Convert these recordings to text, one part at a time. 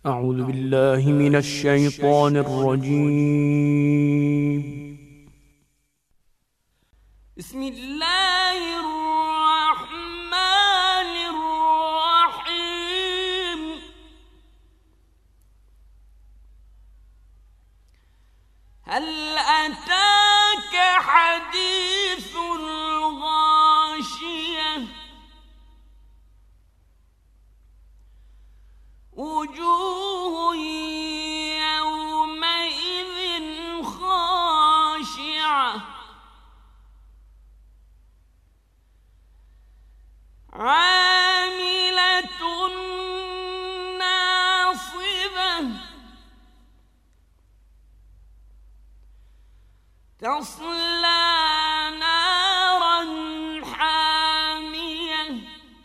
أعوذ بالله من الشيطان الرجيم. بسم الله الرحمن الرحيم. هل أتاك حديث الغاشية؟ وجوه يومئذ خاشعة عاملة ناصبة تصلى نارا حامية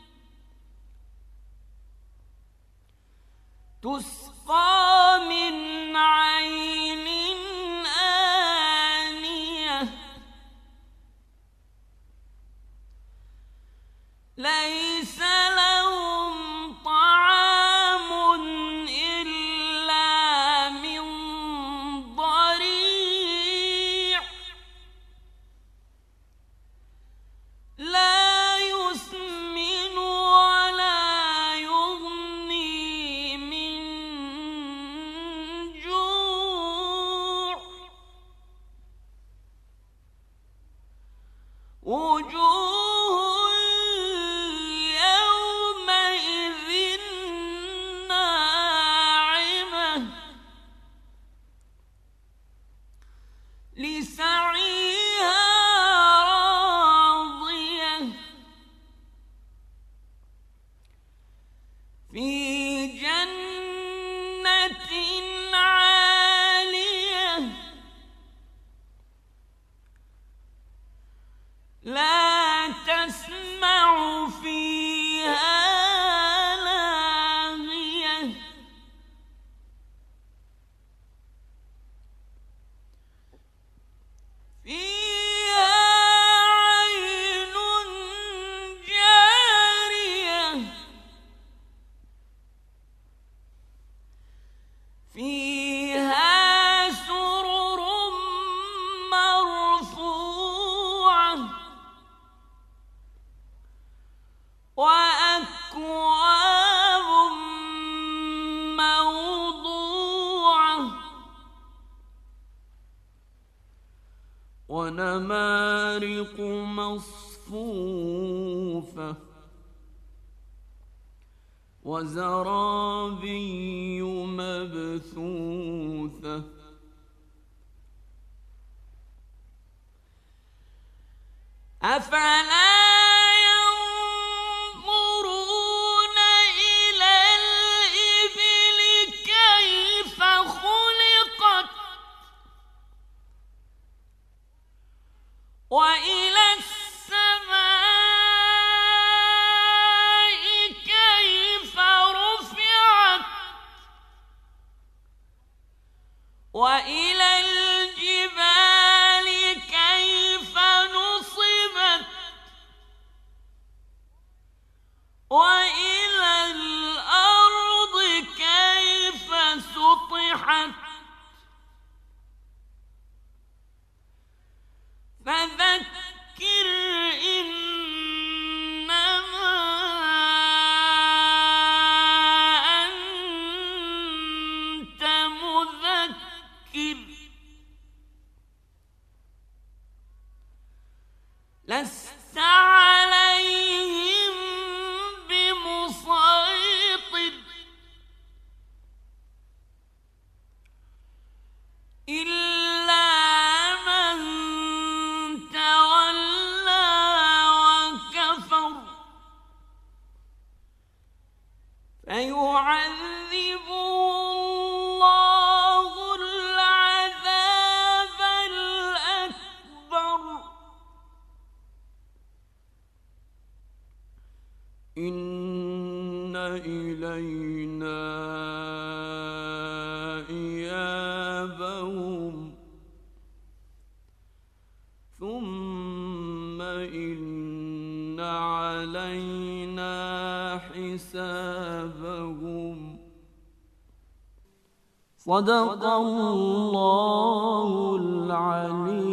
تسقى من عين آنية ليس لهم طعام إلا من ضريع لا يسمن ولا يغني من جوع وجوه يومئذ ناعمة لسعيها راضية في جنة عالية لا تسمع فيها لاغية فيها عين جارية فيها سرر مرفوعة وأكواب موضوعة ونمارق مصفوفة وزرابي مبثوثة أفلا ينظرون إلى الإبل كيف خلقت وإلى السماء كيف رفعت وإلى الجبال كيف نصبت وإلى الأرض كيف سطحت فذكر إنما أنت مذكر لست عليهم بمسيطر إلا من تولى وكفر فيعذبه الله العذاب الأكبر إن إلينا إيابهم ثم إن علينا حسابهم صدق الله العلي